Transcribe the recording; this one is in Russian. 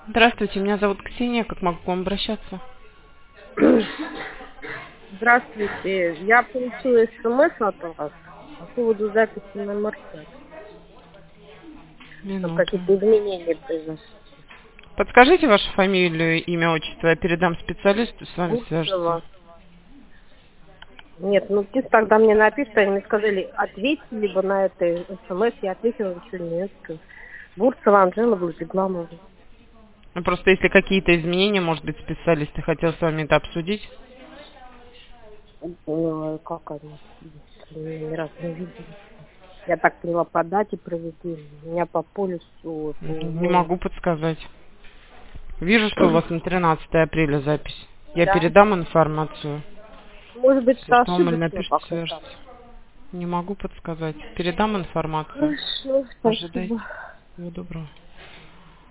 Здравствуйте, меня зовут Ксения, как могу к вам обращаться? Здравствуйте. Я получила СМС от вас по поводу записи на МРТ. Там Минуту. какие-то изменения произошли. Подскажите вашу фамилию, имя, отчество, я передам специалисту, с вами свяжется. Бурцева. Нет, ну пусть тогда мне напишут, они мне сказали, ответьте либо на это СМС, я ответила еще нет. Бурцева Анжела Владимировна. Ну, просто если какие-то изменения, может быть, специалисты хотел с вами это обсудить. Ну, как они? Ни разу не видели. Я так поняла, по дате проведения. У меня по полюсу, Не могу подсказать. Вижу, что у вас на 13 апреля запись. Я да. передам информацию. Может быть, Если это что, вам или ошибочно напишите, пока так. свяжется. Не могу подсказать. Передам информацию. Хорошо, Ожидайте. спасибо. Всего доброго.